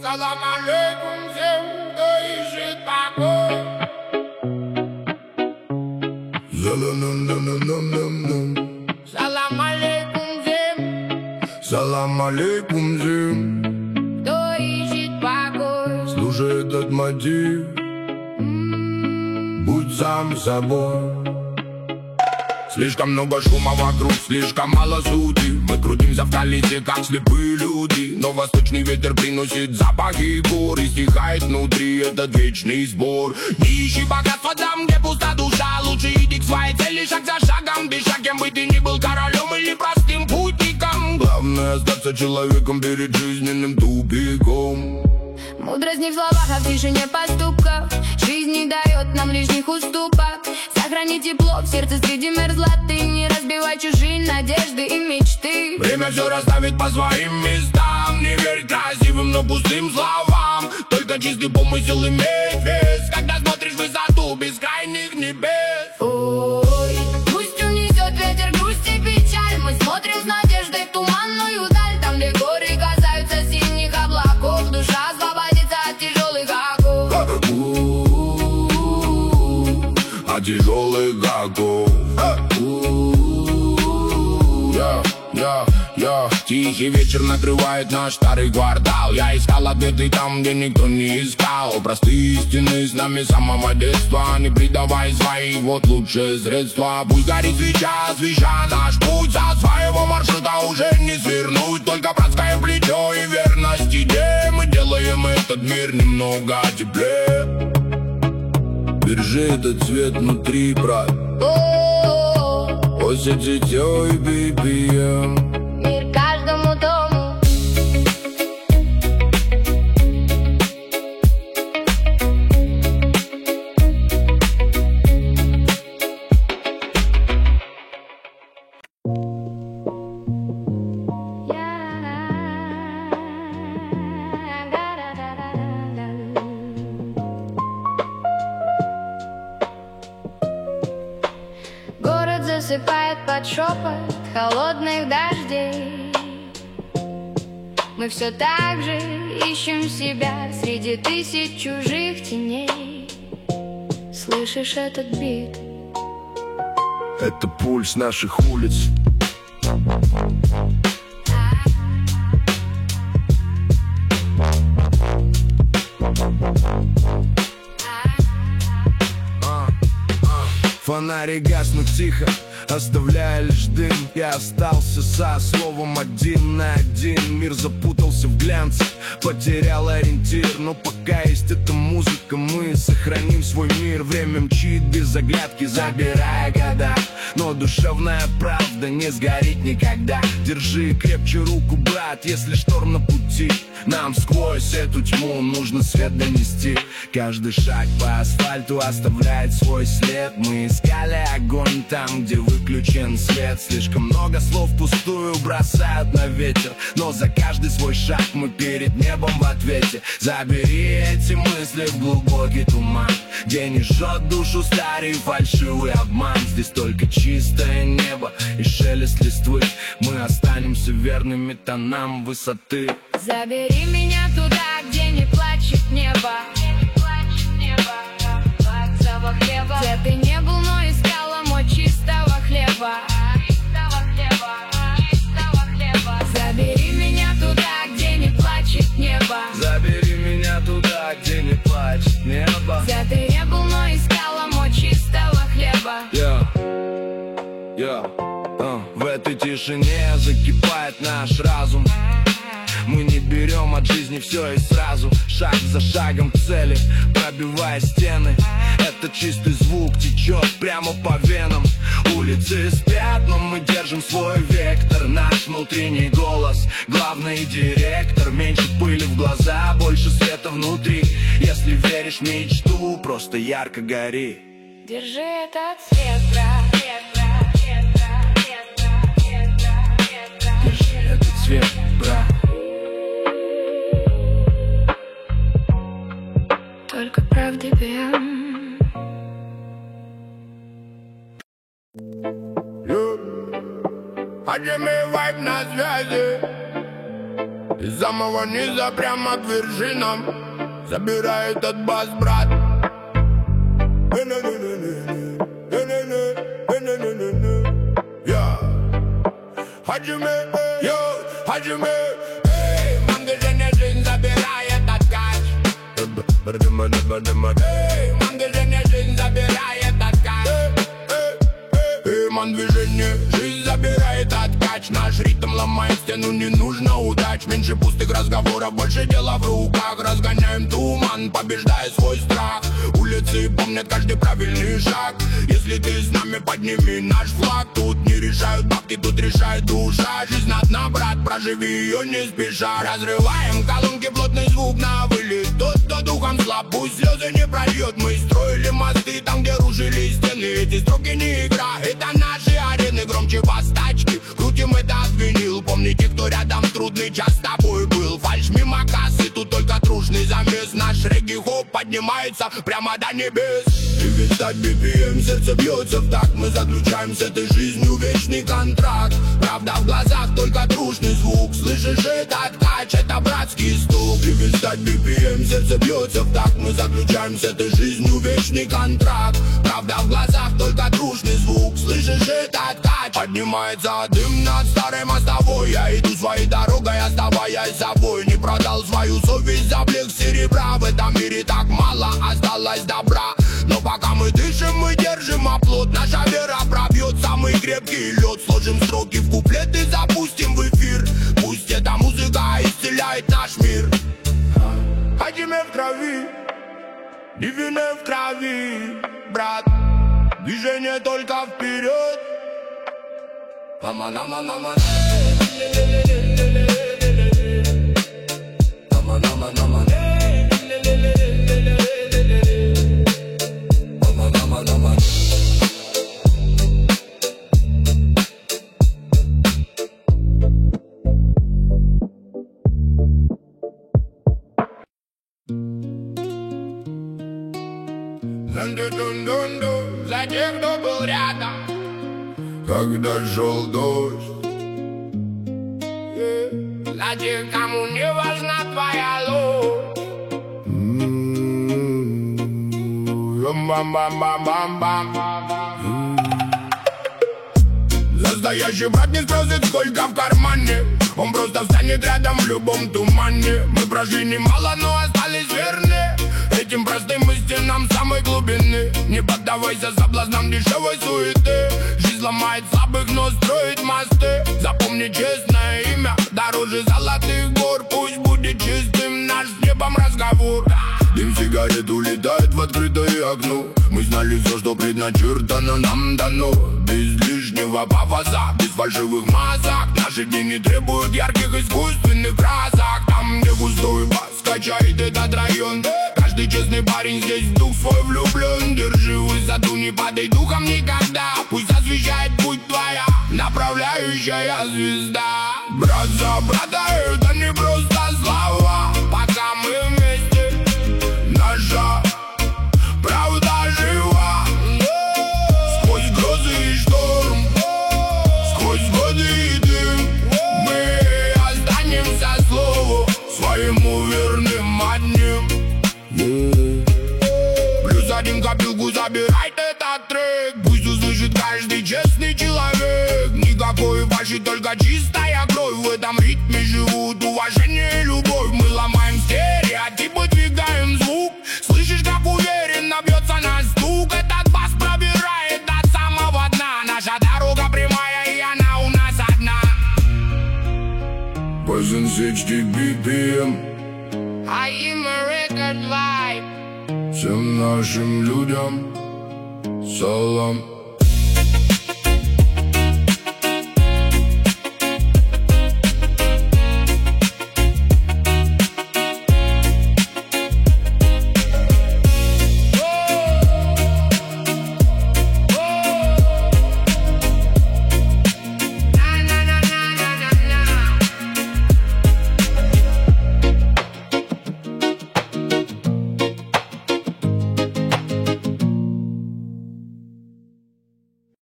Салам алейкум всем, кто ищет покой. Салам алейкум всем, салам алейкум всем, кто ищет покой. слушай этот мотив, будь сам собой. Слишком много шума вокруг, слишком мало сути. Мы крутимся в колесе, как слепые люди. Но восточный ветер приносит запахи гор и стихает внутри этот вечный сбор. Не ищи богатства там, где пуста душа. Лучше иди к своей цели шаг за шагом. Без шаг, кем бы ты ни был, королем или простым путником. Главное остаться человеком перед жизненным тупиком. Мудрость не в словах, а в тишине поступков. Жизнь не дает нам лишних уступок. Сохрани тепло в сердце среди мерзлоты. Не разбивай чужие надежды и мечты. Время все расставит по своим местам. Не верь красивым, но пустым словам. Только чистый помысел имеет вес, когда смотришь в высоту бескрайних небес. Ой, пусть унесет ветер грусть и печаль. Мы смотрим с надеждой в туманную даль. Там, где горы касаются синих облаков. Душа освободится от тяжелых оков. От тяжелых оков. Тихий вечер накрывает наш старый квартал. Я искал ответы там, где никто не искал. Простые истины с нами с самого детства. Не предавай свои, вот лучшее средство. Пусть горит свеча, освещая наш путь. Со своего маршрута уже не свернуть. Только братское плечо и верность идее. Мы делаем этот мир немного теплее. Держи этот цвет внутри, брат. OCGTO и BPM. Мир каждому дому. Город засыпает под шепот холодных дождей. Мы все так же ищем себя среди тысяч чужих теней. Слышишь этот бит? Это пульс наших улиц. Фонари гаснут тихо, оставляя лишь дым. Я остался со словом один на один. Мир запутался в глянце, потерял ориентир. Но пока есть эта музыка, мы сохраним свой мир. Время мчит без оглядки, забирая года. Но душевная правда не сгорит никогда. Держи крепче руку, брат, если шторм на пути. Нам сквозь эту тьму нужно свет донести. Каждый шаг по асфальту оставляет свой след. Мы искали огонь там, где выключен свет. Слишком много слов пустую бросают на ветер. Но за каждый свой шаг мы перед небом в ответе. Забери эти мысли в глубокий туман, где не жжет душу старый фальшивый обман. Здесь только чистое небо и шелест листвы. Мы останемся верными тонам высоты. Забери меня туда, где не плачет небо. Запах хлеба. Где ты не был, но искала мой чистого хлеба. Забери меня туда, где не плачет небо. Забери меня туда, где не плачет небо. Где ты не был, но искала мой чистого хлеба. В этой тишине закипает наш разум. Мы не берем от жизни все и сразу. Шаг за шагом к цели, пробивая стены. Этот чистый звук течет прямо по венам. Улицы спят, но мы держим свой вектор. Наш внутренний голос, главный директор. Меньше пыли в глаза, больше света внутри. Если веришь в мечту, просто ярко гори. Держи этот свет, брат. Держи этот свет, брат. Только правды бьем. Подними вайб на связи. Из самого низа прямо к вершинам забирает этот бас, брат. Хаджиме, эй, ман, движение жизнь забирает откач. Эй, ман, движение жизнь забирает откач. Эй, ман, движение жизнь забирает откач. Наш ритм ломает стену, не нужно удач. Меньше пустых разговоров, больше дела в руках. Разгоняем туман, побеждая свой страх. Улицы помнят каждый правильный шаг. Если ты с нами, подними наш флаг. Тут не решают бабки, тут решает душа. Жизнь одна, брат, проживи ее не спеша. Разрываем колонки, плотный звук на вылет. Тот, кто духом слаб, пусть слезы не прольет. Мы строили мосты там, где рушили стены. Эти строки не игра, это наши арены. Громче вас тачки, крутим этот винил. Помните, кто рядом в трудный час с тобой был. Фальшь мимо кассы, тут только трушный замес. Наш регги-хоп поднимается прямо до небес. Перестать BPM, сердце бьется в такт. Мы заключаем с этой жизнью вечный контракт. Правда в глазах, только трушный звук. Слышишь этот кач, это братский стук. Перестать BPM, сердце бьется в такт. Мы заключаем с этой жизнью вечный контракт. Правда в глазах, только трушный звук. Слышишь этот кач, поднимается дым над старой мостовой. Я иду своей дорогой, оставаясь собой. Не продал свою совесть за блеск серебра. В этом мире так мало осталось добра. Но пока мы дышим, мы держим оплот. Наша вера пробьет самый крепкий лед. Сложим строки в куплет и запустим в эфир. Пусть эта музыка исцеляет наш мир. Хаджиме в крови, Дивине в крови, брат. Движение только вперед. Мама-мама-мама. Мама-мама-мама. За тех, кто был рядом, когда шел дождь. За тех, кому не важна твоя ложь. Настоящий брат не спросит, сколько в кармане. Он просто встанет рядом в любом тумане. Мы прошли немало, но остались верны этим простым истинам самой глубины. Не поддавайся соблазнам дешевой суеты. Жизнь ломает слабых, но строит мосты. Запомни честное имя дороже золотых гор. Пусть будет чистым наш с небом разговор. Дым сигарет улетает в открытое окно. Мы знали все, что предначертано нам дано. Без лишнего пафоса, без фальшивых масок. Наши дни не требуют ярких искусственных красок. Там, где густой бас качает этот район. Каждый честный парень здесь в дух свой влюблен. Держи высоту, не падай духом никогда. Пусть освещает путь твоя направляющая звезда. Брат за брата, это не просто слова. Пока мы вместе, наша правда жива. Сквозь грозы и шторм, сквозь годы и дым, мы останемся слову своему верным одним. Плюс один копилку забирает этот трек. Пусть услышит каждый честный человек. Никакой фальши, только чистая кровь. В этом ритме живут уважение и любовь. Мы ломаем стереотипы, двигаем звук. Слышишь, как уверенно бьется наш стук. Этот бас пробирает до самого дна. Наша дорога прямая, и она у нас одна. Poison HD BPM. I am a record vibe. Всем нашим людям салам.